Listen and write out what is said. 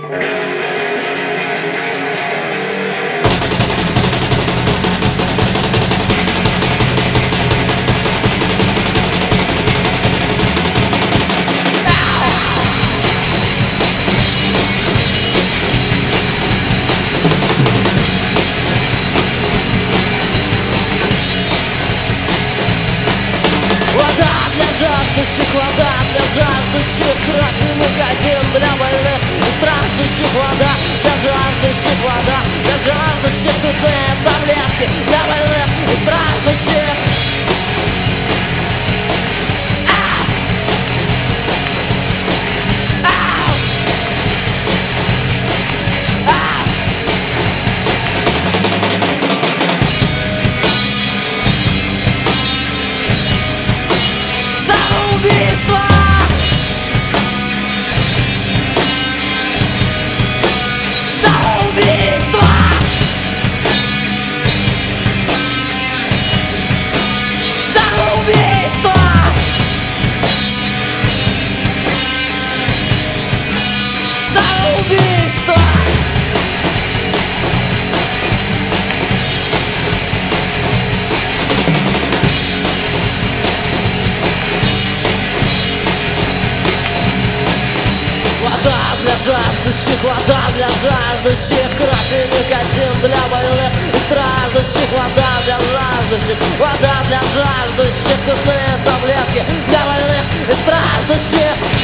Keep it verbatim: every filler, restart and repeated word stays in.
Жаждущих, вода для жаждущих, красный магазин для больных и страждущих, вода для жаждущих, вода для жаждущих, цветные таблетки для больных и страждущих. Самоубийство! Самоубийство! Самоубийство! Самоубийство! Вода для жаждущих, вода для жаждущих, красный никотин для больных и страждущих, вода для жаждущих, вода для жаждущих, цветные таблетки для больных и страждущих.